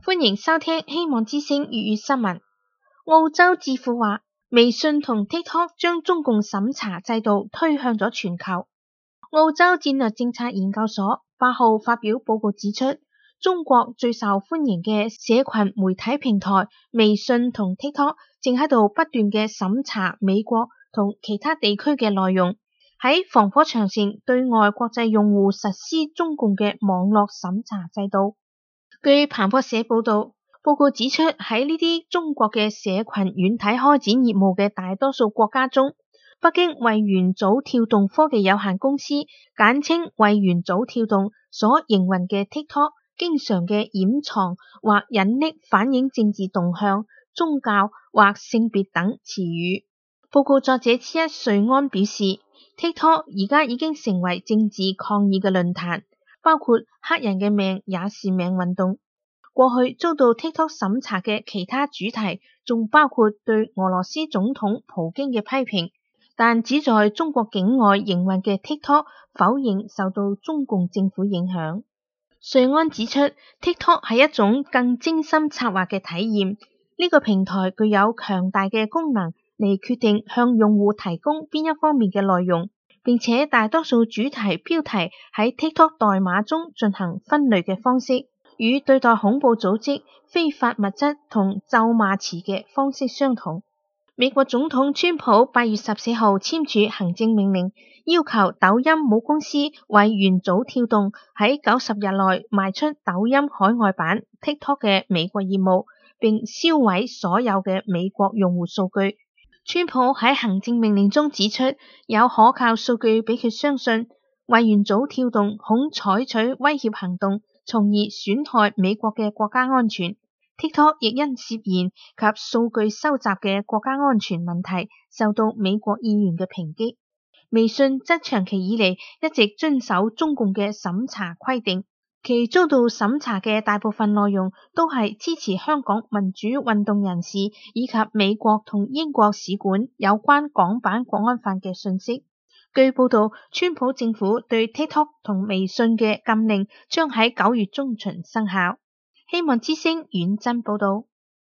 歡迎收聽希望之聲粵語新聞。澳洲智庫話，微信同 TikTok 將中共審查制度推向咗全球。澳洲戰略政策研究所8號發表報告指出，中國最受歡迎嘅社群媒體平台微信同 TikTok 正喺度不斷嘅審查美國同其他地區嘅內容，喺防火牆前對外國際用戶實施中共嘅網絡審查制度。據彭博社報道，報告指出，喺呢啲中國嘅社群軟體開展業務嘅大多數國家中，北京為元祖跳動科技有限公司簡稱為元祖跳動所營運嘅 TikTok， 經常嘅掩藏或隱匿反映政治動向、宗教或性別等詞語。報告作者之一瑞安表示， TikTok 而家已經成為政治抗議嘅論壇，包括黑人嘅命也是命運動。過去遭到 TikTok 審查嘅其他主題仲包括對俄羅斯總統普京嘅批評，但只在中國境外營運嘅 TikTok 否認受到中共政府影響。瑞安指出， TikTok 係一種更精心策劃嘅體驗，呢個平台具有強大嘅功能嚟決定向用戶提供邊一方面嘅內容，並且大多數主題標題喺 TikTok 代碼中進行分類嘅方式，與對待恐怖組織、非法物質同咒罵詞嘅方式相同。美國總統川普8月14號簽署行政命令，要求抖音母公司為元祖跳動喺90日內賣出抖音海外版 TikTok 嘅美國業務，並銷毀所有嘅美國用戶數據。川普喺行政命令中指出，有可靠數據俾佢相信，為元祖跳動恐採取威脅行動，從而損害美國嘅國家安全。TikTok 亦因涉嫌及數據收集嘅國家安全問題，受到美國議員嘅抨擊。微信則長期以嚟一直遵守中共嘅審查規定，其遭到審查嘅大部分內容都係支持香港民主運動人士以及美國同英國使館有關港版國安法嘅信息。據報道，川普政府對 TikTok 同微信嘅禁令將喺9月中旬生效。希望之聲遠真報道。